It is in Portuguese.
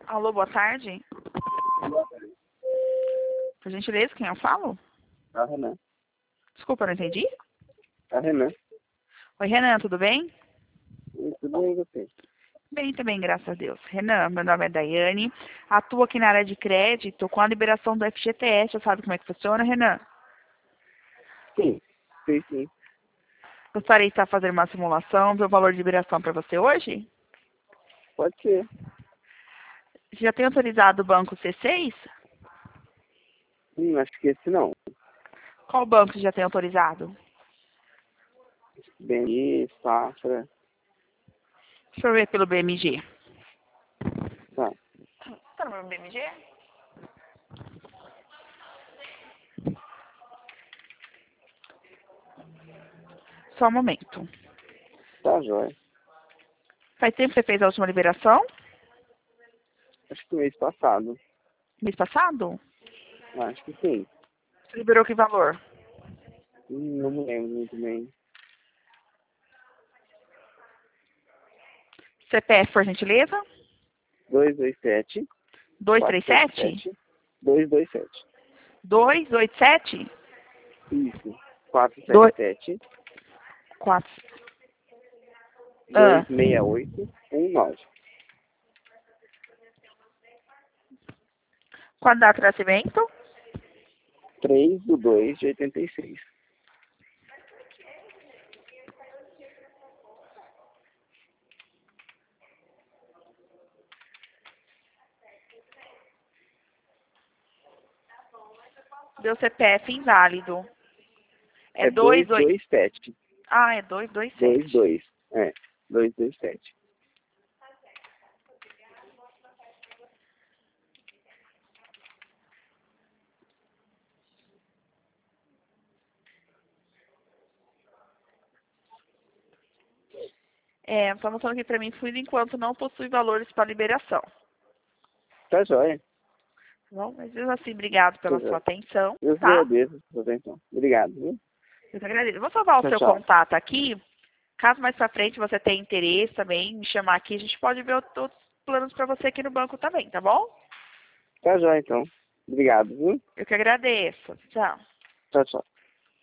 Alô, boa tarde. Por gentileza, quem eu falo? A Renan. Desculpa, não entendi. A Renan. Oi, Renan, tudo bem? Tudo bem, você? Bem também, graças a Deus. Renan, meu nome é Daiane, atuo aqui na área de crédito com a liberação do FGTS. Você sabe como é que funciona, Renan? Sim. Sim. Gostaria de estar fazendo uma simulação, ver o valor de liberação para você hoje? Pode ser. Você já tem autorizado o banco C6? Acho que esse não. Qual banco você já tem autorizado? BNI, Safra. Deixa eu ver pelo BMG. Tá. Tá no meu BMG? Só um momento. Tá, jóia. Faz tempo que você fez a última liberação? Acho que mês passado. Mês passado? Acho que sim. Você liberou que valor? Não me lembro muito bem. CPF, por gentileza? 227. 237? 227. 287? Isso. Dois- 477. 4. 268. 19. Qual a data de nascimento? 3/2/86. Deu CPF inválido. É 28. 227. Ah, é 227. 22. 227. Tá mostrando aqui pra mim, por enquanto não possui valores para liberação. Tá jóia. Bom, mas mesmo assim, obrigado pela sua atenção, Eu que tá? agradeço a sua atenção. Obrigado, viu? Eu que agradeço. Vou salvar o Tchau, seu tchau. contato aqui. Caso mais pra frente você tenha interesse também, me chamar aqui, a gente pode ver outros planos para você aqui no banco também, tá bom? Tá jóia, então. Obrigado, viu? Eu que agradeço. Tchau. Tchau, tchau.